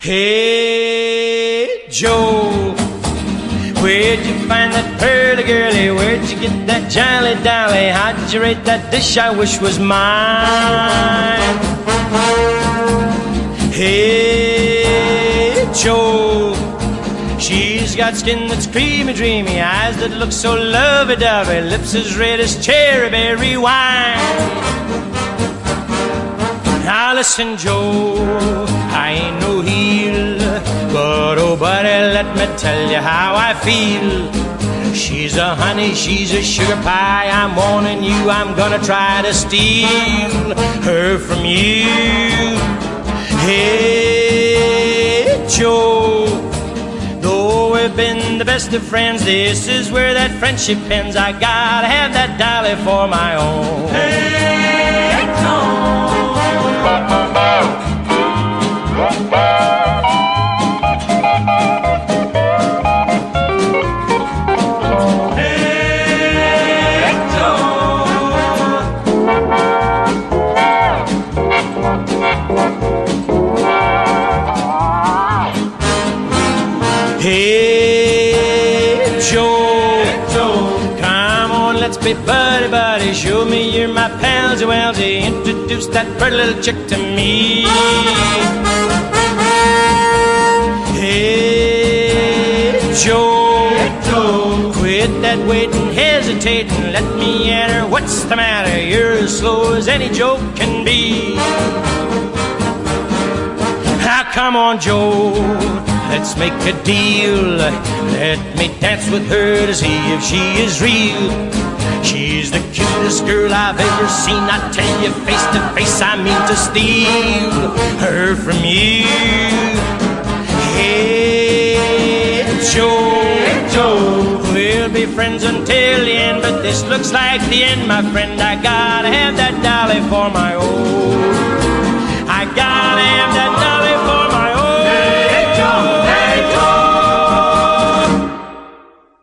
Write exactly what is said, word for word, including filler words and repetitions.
Hey, Joe, where'd you find that pearly girlie? Where'd you get that jolly dolly? How'd you rate that dish I wish was mine? Hey, Joe, she's got skin that's creamy, dreamy, eyes that look so lovey-dovey, lips as red as cherry berry wine. Now listen, Joe, I ain't no heel, but oh buddy, let me tell you how I feel. She's a honey, she's a sugar pie, I'm warning you, I'm gonna try to steal her from you. Hey, Joe, though we've been the best of friends, this is where that friendship ends. I gotta have that dolly for my own. Hey, Joe. Hey, Joe, come on, let's be buddy buddy. Show me you're my pals, well, to introduce that pretty little chick to me. Hey, Joe, quit that waiting, hesitating. Let me enter. What's the matter? You're as slow as any joke can be. Now come on, Joe, let's make a deal. Let me dance with her to see if she is real. She's the cutest girl I've ever seen. I tell you face to face, I mean to steal her from you. Hey, Joe, hey, Joe, we'll be friends until the end, but this looks like the end, my friend. I gotta have that dolly for my own.